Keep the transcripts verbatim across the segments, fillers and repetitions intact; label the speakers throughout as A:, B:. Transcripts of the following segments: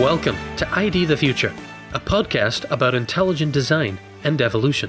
A: Welcome to I D the Future, a podcast about intelligent design and evolution.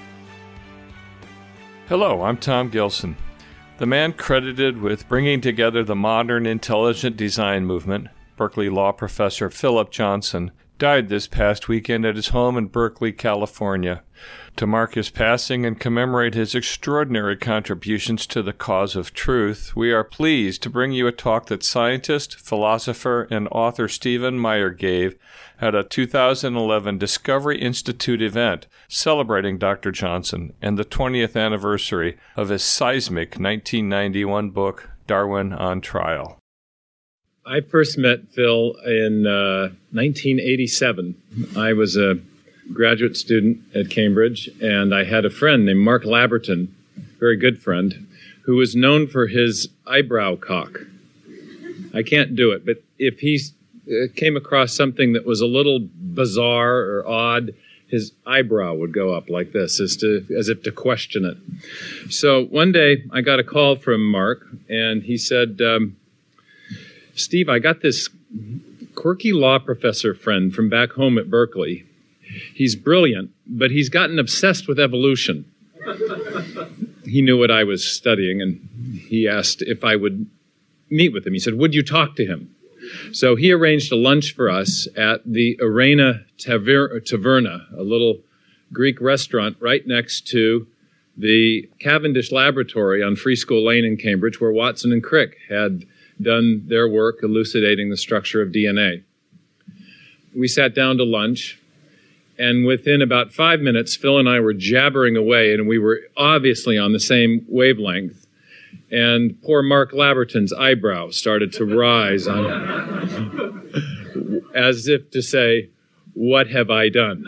B: Hello, I'm Tom Gilson. The man credited with bringing together the modern intelligent design movement, Berkeley law professor Philip Johnson, died this past weekend at his home in Berkeley, California. To mark his passing and commemorate his extraordinary contributions to the cause of truth, we are pleased to bring you a talk that scientist, philosopher, and author Stephen Meyer gave at a two thousand eleven Discovery Institute event celebrating Doctor Johnson and the twentieth anniversary of his seismic nineteen ninety-one book, Darwin on Trial.
C: I first met Phil in uh, nineteen eighty-seven. I was a graduate student at Cambridge, and I had a friend named Mark Labberton, very good friend, who was known for his eyebrow cock. I can't do it, but if he uh, came across something that was a little bizarre or odd, his eyebrow would go up like this, as to as if to question it. So one day, I got a call from Mark, and he said, um, Steve, I got this quirky law professor friend from back home at Berkeley. He's brilliant, but he's gotten obsessed with evolution. He knew what I was studying, and he asked if I would meet with him. He said, would you talk to him? So he arranged a lunch for us at the Arena Taver- Taverna, a little Greek restaurant right next to the Cavendish Laboratory on Free School Lane in Cambridge, where Watson and Crick had done their work elucidating the structure of D N A. We sat down to lunch, and within about five minutes, Phil and I were jabbering away, and we were obviously on the same wavelength. And poor Mark Labberton's eyebrow started to rise on, as if to say, what have I done?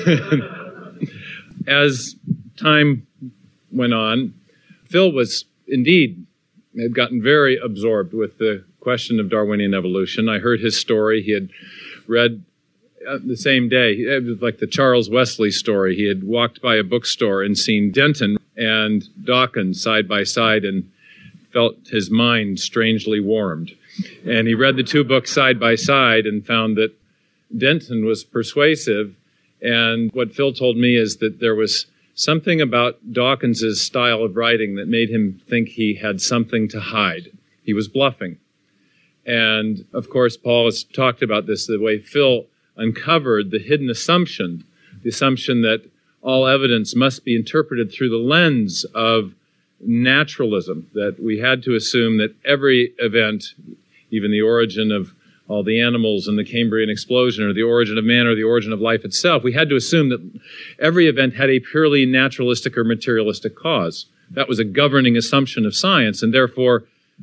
C: As time went on, Phil was indeed had gotten very absorbed with the question of Darwinian evolution. I heard his story. He had read uh, the same day, it was like the Charles Wesley story. He had walked by a bookstore and seen Denton and Dawkins side by side and felt his mind strangely warmed. And he read the two books side by side and found that Denton was persuasive. And what Phil told me is that there was something about Dawkins's style of writing that made him think he had something to hide. He was bluffing. And, of course, Paul has talked about this, the way Phil uncovered the hidden assumption, the assumption that all evidence must be interpreted through the lens of naturalism, that we had to assume that every event, even the origin of all the animals and the Cambrian explosion, or the origin of man, or the origin of life itself, we had to assume that every event had a purely naturalistic or materialistic cause. That was a governing assumption of science, and therefore,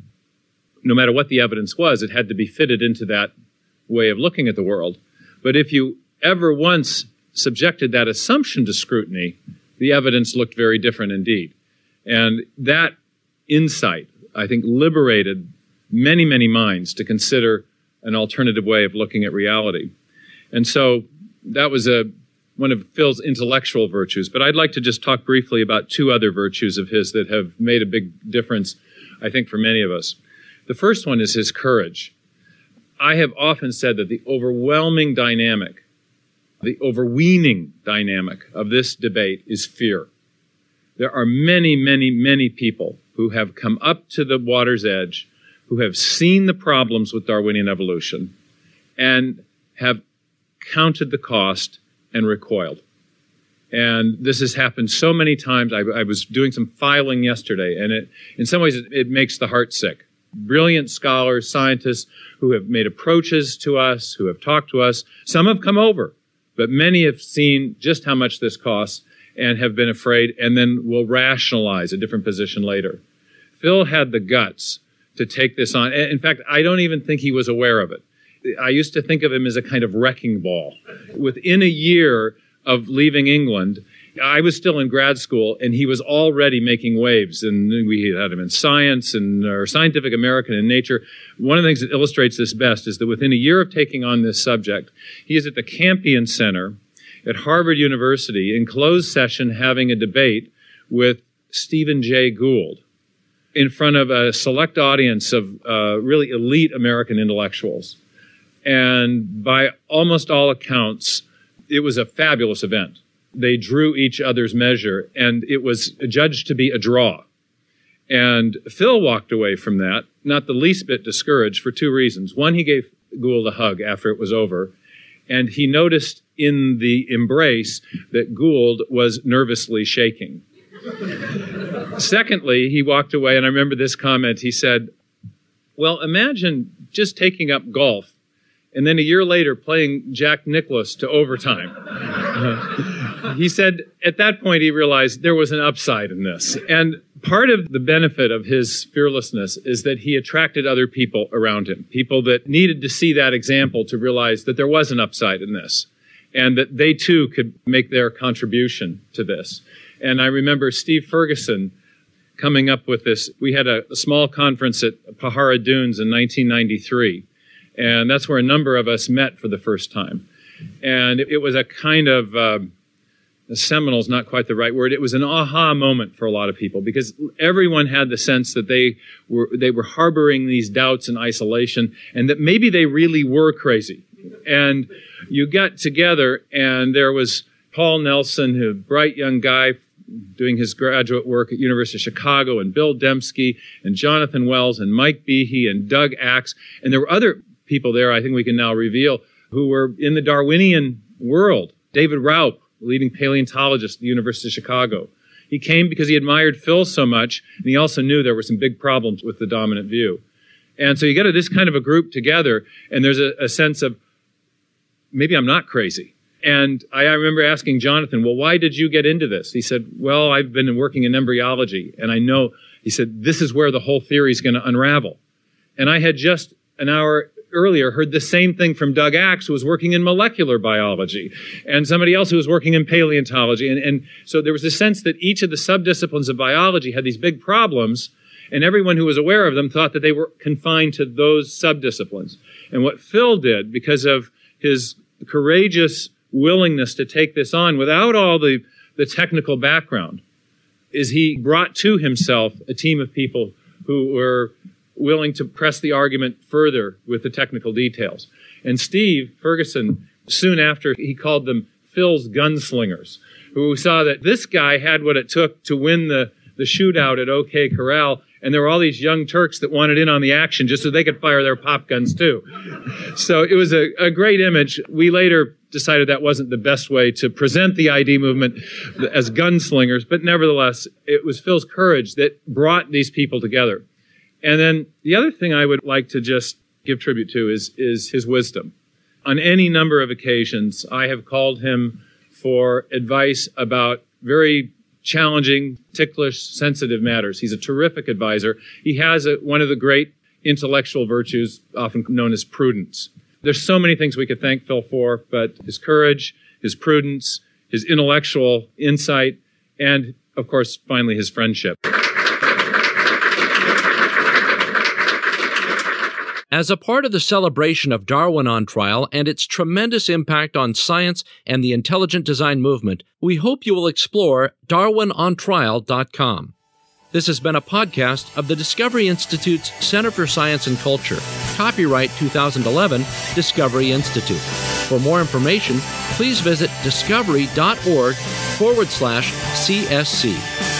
C: no matter what the evidence was, it had to be fitted into that way of looking at the world. But if you ever once subjected that assumption to scrutiny, the evidence looked very different indeed. And that insight, I think, liberated many, many minds to consider an alternative way of looking at reality. And so that was a one of Phil's intellectual virtues. But I'd like to just talk briefly about two other virtues of his that have made a big difference, I think, for many of us. The first one is his courage. I have often said that the overwhelming dynamic, the overweening dynamic of this debate is fear. There are many, many, many people who have come up to the water's edge, who have seen the problems with Darwinian evolution and have counted the cost and recoiled. And this has happened so many times. I, I was doing some filing yesterday, and it, in some ways it, it makes the heart sick. Brilliant scholars, scientists who have made approaches to us, who have talked to us. Some have come over, but many have seen just how much this costs and have been afraid, and then will rationalize a different position later. Phil had the guts to take this on. In fact, I don't even think he was aware of it. I used to think of him as a kind of wrecking ball. Within a year of leaving England, I was still in grad school, and he was already making waves. And we had him in Science and or Scientific American and Nature. One of the things that illustrates this best is that within a year of taking on this subject, he is at the Campion Center at Harvard University in closed session having a debate with Stephen Jay Gould in front of a select audience of uh, really elite American intellectuals. And by almost all accounts, it was a fabulous event. They drew each other's measure, and it was judged to be a draw. And Phil walked away from that, not the least bit discouraged, for two reasons. One, he gave Gould a hug after it was over, and he noticed in the embrace that Gould was nervously shaking. Secondly, he walked away, and I remember this comment. He said, well, imagine just taking up golf and then a year later playing Jack Nicklaus to overtime. Uh, he said at that point he realized there was an upside in this. And part of the benefit of his fearlessness is that he attracted other people around him, people that needed to see that example to realize that there was an upside in this and that they too could make their contribution to this. And I remember Steve Ferguson coming up with this. We had a, a small conference at Pajara Dunes in nineteen ninety-three, and that's where a number of us met for the first time. And it, it was a kind of, uh, seminal is not quite the right word, it was an aha moment for a lot of people, because everyone had the sense that they were, they were harboring these doubts and isolation, and that maybe they really were crazy. And you got together, and there was Paul Nelson, a bright young guy, doing his graduate work at University of Chicago, and Bill Dembski, and Jonathan Wells, and Mike Behe, and Doug Axe. And there were other people there, I think we can now reveal, who were in the Darwinian world. David Raup, leading paleontologist at the University of Chicago. He came because he admired Phil so much, and he also knew there were some big problems with the dominant view. And so you get this kind of a group together, and there's a, a sense of, maybe I'm not crazy. And I, I remember asking Jonathan, well, why did you get into this? He said, well, I've been working in embryology, and I know, he said, this is where the whole theory is going to unravel. And I had just an hour earlier heard the same thing from Doug Axe, who was working in molecular biology, and somebody else who was working in paleontology. And, and so there was a sense that each of the subdisciplines of biology had these big problems, and everyone who was aware of them thought that they were confined to those subdisciplines. And what Phil did, because of his courageous willingness to take this on without all the, the technical background, is he brought to himself a team of people who were willing to press the argument further with the technical details. And Steve Ferguson, soon after, he called them Phil's gunslingers, who saw that this guy had what it took to win the, the shootout at OK Corral, and there were all these young Turks that wanted in on the action just so they could fire their pop guns too. So it was a, a great image. We later decided that wasn't the best way to present the I D movement as gunslingers, but nevertheless, it was Phil's courage that brought these people together. And then the other thing I would like to just give tribute to is, is his wisdom. On any number of occasions, I have called him for advice about very challenging, ticklish, sensitive matters. He's a terrific advisor. He has a, one of the great intellectual virtues, often known as prudence. There's so many things we could thank Phil for, but his courage, his prudence, his intellectual insight, and, of course, finally, his friendship.
A: As a part of the celebration of Darwin on Trial and its tremendous impact on science and the intelligent design movement, we hope you will explore darwin on trial dot com. This has been a podcast of the Discovery Institute's Center for Science and Culture. Copyright two thousand eleven, Discovery Institute. For more information, please visit discovery.org forward slash CSC.